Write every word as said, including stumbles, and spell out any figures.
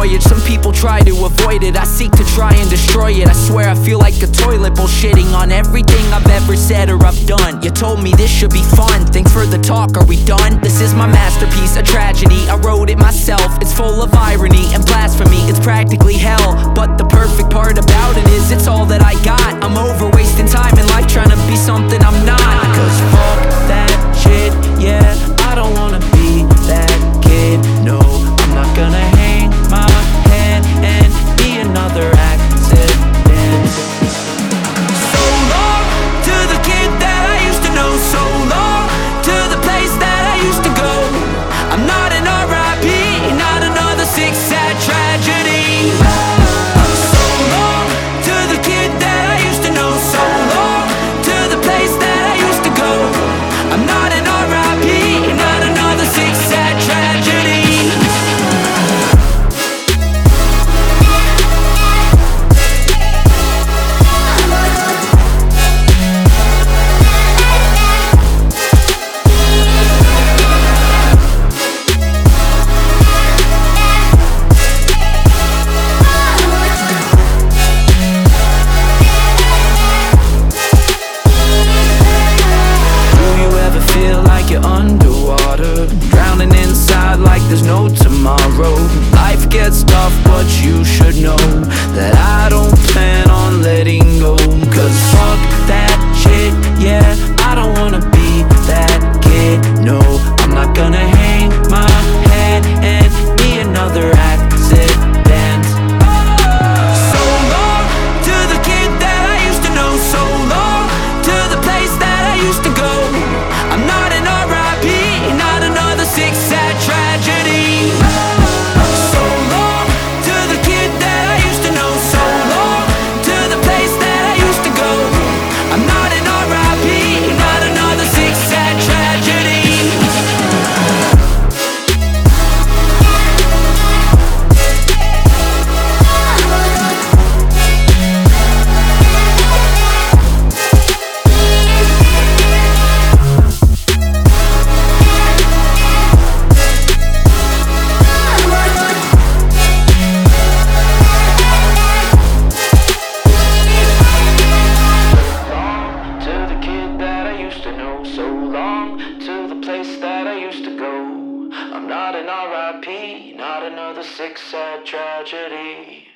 voyage. Some people try to avoid it, I seek to try and destroy it. I swear I feel like a toilet, bullshitting on everything I've ever said or I've done. You told me this should be fun, thanks for the talk, are we done? This is my masterpiece, a tragedy, I wrote it myself. It's full of irony and blasphemy, it's practically hell. But the perfect part about it is it's all that I got. I'm over wasting time in life trying to be something I'm not. Cause fuck that shit, yeah, I don't wanna be that kid. No, I'm not gonna hang my head and be another accident. So long to the kid that I used to know. So long to the place that I used to go. I'm not an R I P, not another sick, sad tragedy. So long to the kid that I used to know. So long to the place that I used to go. I'm not an R I P, not another sick, sad tragedy. Underwater, drowning inside like there's no tomorrow. Life gets tough, but you should know that I don't plan on letting go. Cause fuck that shit, yeah, I don't wanna be that kid. No, I'm not gonna hang my head and be another accident. So long to the kid that I used to know. So long to the place that I used to go. I'm not an R I P, not another sick, sad tragedy. So long to the kid that I used to know. So long to the place that I used to go. I'm not an R I P, not another sick, sad tragedy. So long to the place that I used to go. I'm not an R I P, not another sick, sad tragedy.